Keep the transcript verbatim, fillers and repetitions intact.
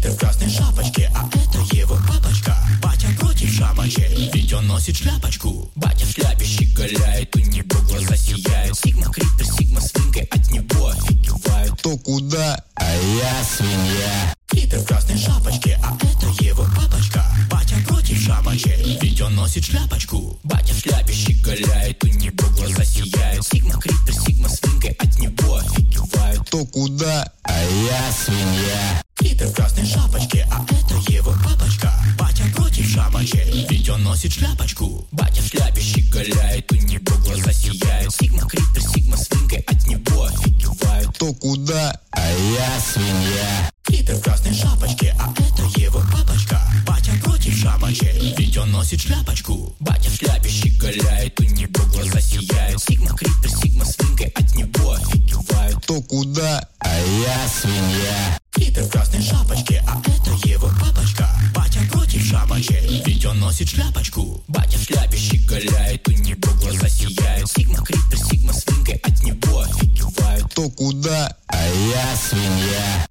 Питер в красной шапочке, а это его папочка. Батя против шапочек, ведь он носит шляпочку. Батя в шляпе щеголяет, у него глаза сияют. Сигма Крипер, Сигма свинкой, от него офигевают. То куда, а я свинья. Питер в красной шапочке, а это его папочка. Батя против шапочек, ведь он носит шляпочку. Батя в шляпе щеголяет, у него глаза сияют. Сигма Крипер, Сигма свинкой, от него офигевают. То куда, а я свинья. Питер в красной шапочке, а это его папочка. Батя против шапочек, ведь он носит шляпочку. Батя в шляпе щеголяет, у него глаза сияют. Сигма Крипер, Сигма свинкой, от него офигевают. То куда, а я свинья. Питер в красной шапочке, а это его папочка. Батя против шапочек, ведь он носит шляпочку. Батя в шляпе щеголяет, у него глаза сияют. Сигма Крипер, Сигма свинкой, от него офигевают. То куда, а я свинья. Питер в красной шапочке, а это его папочка. Батя против шапочек, ведь он носит шляпочку. Батя в шляпе щеголяет, у него глаза сияют. Сигма Крипер, Сигма свинкой, от него офигевают. То куда, а я свинья.